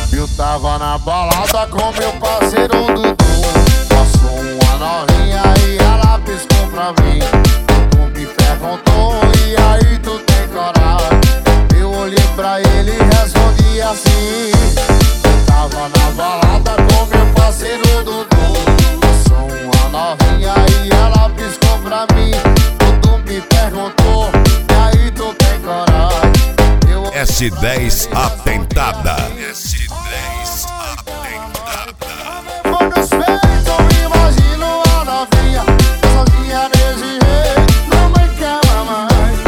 Eu tava na balada com meu parceiro Dudu. Passou uma novinha e ela piscou pra mim. Tu me perguntou, e aí tu tem coragem? Eu olhei pra ele e respondi assim. Eu tava na balada com meu parceiro Dudu. Passou uma novinha e ela piscou pra mim. Tu me perguntou, e aí tu tem coragem? S10 Atentada. S10 Atentada. Foi nos peitos, eu imagino a novinha sozinha desse jeito, não me quer mais.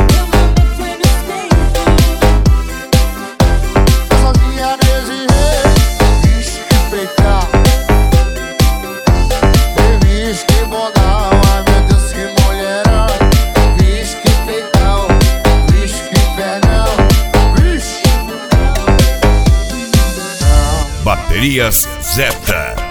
Sozinha desse jeito, vixe que pecado, vixe que bodão, ai meu Deus que mulherão, vixe que peitão, vixe que perdão, vixe. Baterias Zeta.